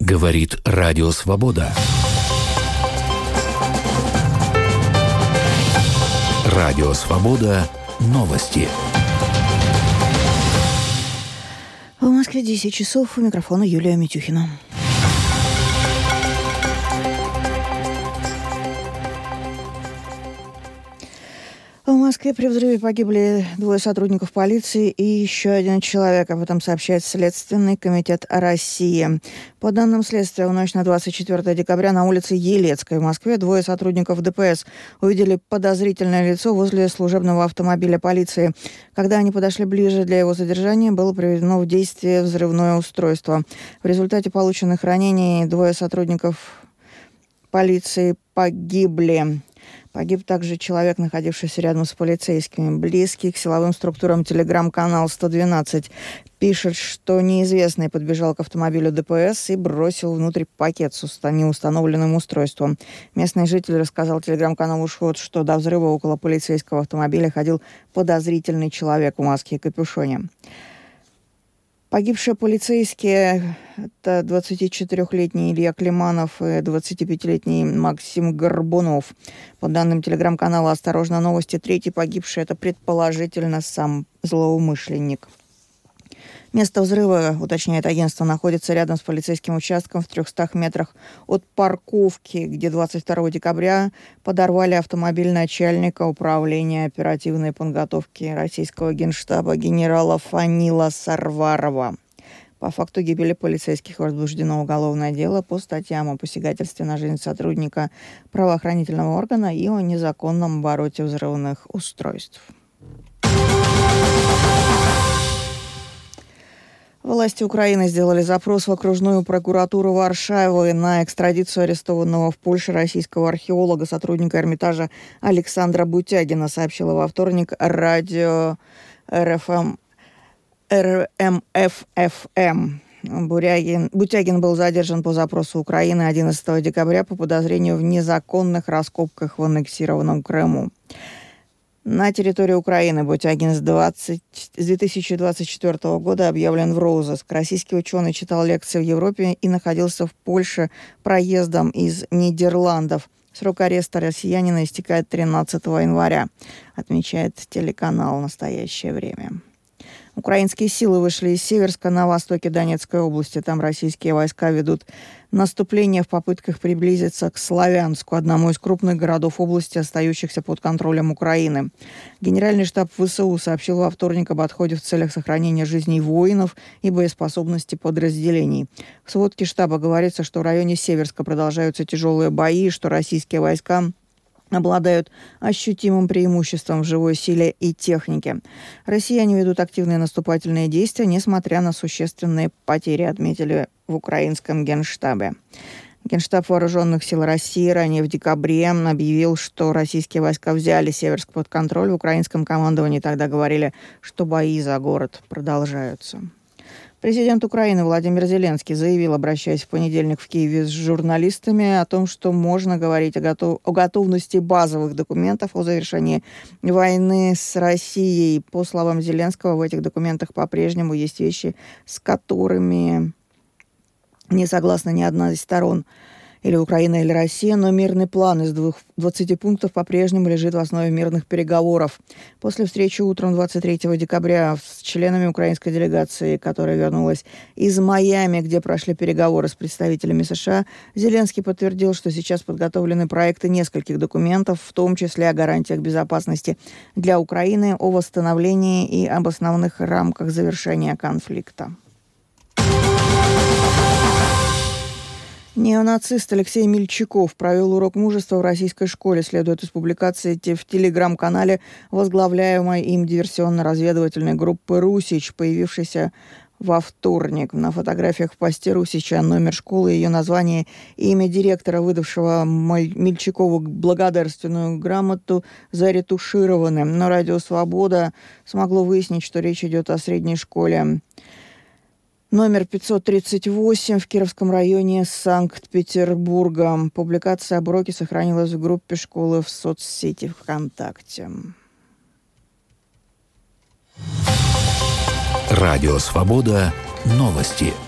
Говорит Радио Свобода. Радио Свобода. Новости. В Москве 10 часов. У микрофона Юлия Митюхина. В Москве при взрыве погибли 2 сотрудников полиции и еще 1 человек. Об этом сообщает Следственный комитет России. По данным следствия, в ночь на 24 декабря на улице Елецкой в Москве 2 сотрудников ДПС увидели подозрительное лицо возле служебного автомобиля полиции. Когда они подошли ближе для его задержания, было приведено в действие взрывное устройство. В результате полученных ранений 2 сотрудников полиции погибли. Погиб также человек, находившийся рядом с полицейскими. Близкий к силовым структурам телеграм-канал 112 пишет, что неизвестный подбежал к автомобилю ДПС и бросил внутрь пакет с неустановленным устройством. Местный житель рассказал телеграм-каналу «Шот», что до взрыва около полицейского автомобиля ходил подозрительный человек в маске и капюшоне. Погибшие полицейские – это 24-летний Илья Климанов и 25-летний Максим Горбунов. По данным телеграм-канала «Осторожно, новости», 3-й погибший – это предположительно сам злоумышленник. Место взрыва, уточняет агентство, находится рядом с полицейским участком в 300 метрах от парковки, где 22 декабря подорвали автомобиль начальника управления оперативной подготовки российского генштаба генерала Фанила Сарварова. По факту гибели полицейских возбуждено уголовное дело по статьям о посягательстве на жизнь сотрудника правоохранительного органа и о незаконном обороте взрывных устройств. Власти Украины сделали запрос в окружную прокуратуру Варшавы на экстрадицию арестованного в Польше российского археолога, сотрудника Эрмитажа Александра Бутягина, сообщила во вторник радио РМФФМ. Бутягин был задержан по запросу Украины 11 декабря по подозрению в незаконных раскопках в аннексированном Крыму. На территории Украины Бутягин с 2024 года объявлен в розыск. Российский ученый читал лекции в Европе и находился в Польше проездом из Нидерландов. Срок ареста россиянина истекает 13 января, отмечает телеканал «Настоящее время». Украинские силы вышли из Северска на востоке Донецкой области. Там российские войска ведут наступление в попытках приблизиться к Славянску, одному из крупных городов области, остающихся под контролем Украины. Генеральный штаб ВСУ сообщил во вторник об отходе в целях сохранения жизней воинов и боеспособности подразделений. В сводке штаба говорится, что в районе Северска продолжаются тяжелые бои, что российские войска обладают ощутимым преимуществом в живой силе и технике. Россияне ведут активные наступательные действия, несмотря на существенные потери, отметили в украинском генштабе. Генштаб Вооруженных сил России ранее в декабре объявил, что российские войска взяли Северск под контроль. В украинском командовании тогда говорили, что бои за город продолжаются. Президент Украины Владимир Зеленский заявил, обращаясь в понедельник в Киеве с журналистами, о том, что можно говорить о готовности базовых документов о завершении войны с Россией. По словам Зеленского, в этих документах по-прежнему есть вещи, с которыми не согласна ни одна из сторон, или Украина, или Россия, но мирный план из 20 пунктов по-прежнему лежит в основе мирных переговоров. После встречи утром 23 декабря с членами украинской делегации, которая вернулась из Майами, где прошли переговоры с представителями США, Зеленский подтвердил, что сейчас подготовлены проекты нескольких документов, в том числе о гарантиях безопасности для Украины, о восстановлении и об основных рамках завершения конфликта. Неонацист Алексей Мельчаков провел урок мужества в российской школе, следует из публикации в телеграм-канале возглавляемой им диверсионно-разведывательной группы «Русич», появившейся во вторник. На фотографиях в посте Русича номер школы, ее название и имя директора, выдавшего Мельчакову благодарственную грамоту, заретушированы. Но Радио Свобода смогло выяснить, что речь идет о средней школе номер 538 в Кировском районе Санкт-Петербурга. Публикация об уроке сохранилась в группе школы в соцсети ВКонтакте. Радио Свобода. Новости.